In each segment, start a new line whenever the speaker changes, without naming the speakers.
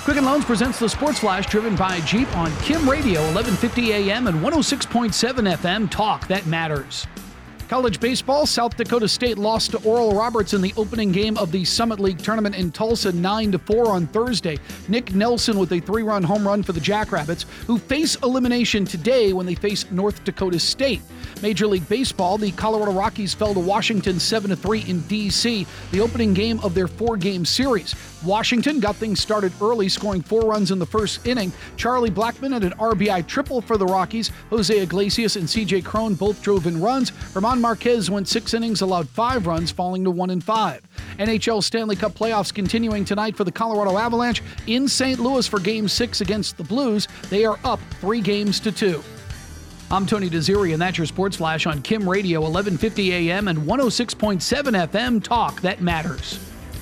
Quicken Loans presents the Sports Flash, driven by Jeep on Kim Radio, 1150 AM and 106.7 FM. Talk that matters. College baseball, South Dakota State lost to Oral Roberts in the opening game of the Summit League tournament in Tulsa 9-4 on Thursday. Nick Nelson with a 3-run home run for the Jackrabbits, who face elimination today when they face North Dakota State. Major League Baseball, the Colorado Rockies fell to Washington 7-3 in D.C., the opening game of their 4-game series. Washington got things started early, scoring 4 runs in the first inning. Charlie Blackmon had an RBI triple for the Rockies. Jose Iglesias and C.J. Cron both drove in runs. German Marquez went 6 innings, allowed 5 runs, falling to 1-5. NHL Stanley Cup playoffs continuing tonight for the Colorado Avalanche in St. Louis for Game 6 against the Blues. They are up 3-2. I'm Tony Desiri, and that's your Sports Flash on Kim Radio, 1150 AM and 106.7 FM. Talk that matters.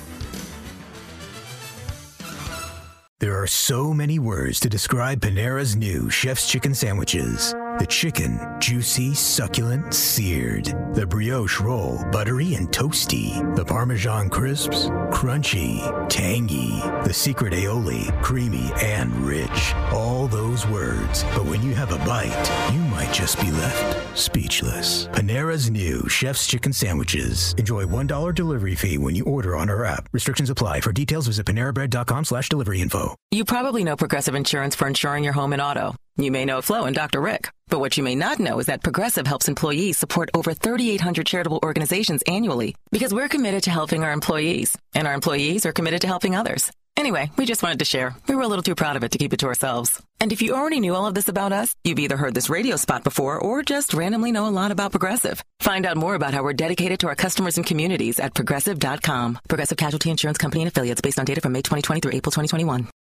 There are so many words to describe Panera's new Chef's Chicken Sandwiches. The chicken, juicy, succulent, seared. The brioche roll, buttery and toasty. The Parmesan crisps, crunchy, tangy. The secret aioli, creamy and rich. All those words. But when you have a bite, you might just be left speechless. Panera's new Chef's Chicken Sandwiches. Enjoy $1 delivery fee when you order on our app. Restrictions apply. For details, visit panerabread.com/delivery info.
You probably know Progressive Insurance for insuring your home and auto. You may know Flo and Dr. Rick. But what you may not know is that Progressive helps employees support over 3,800 charitable organizations annually, because we're committed to helping our employees, and our employees are committed to helping others. Anyway, we just wanted to share. We were a little too proud of it to keep it to ourselves. And if you already knew all of this about us, you've either heard this radio spot before or just randomly know a lot about Progressive. Find out more about how we're dedicated to our customers and communities at Progressive.com. Progressive Casualty Insurance Company and Affiliates, based on data from May 2020 through April 2021.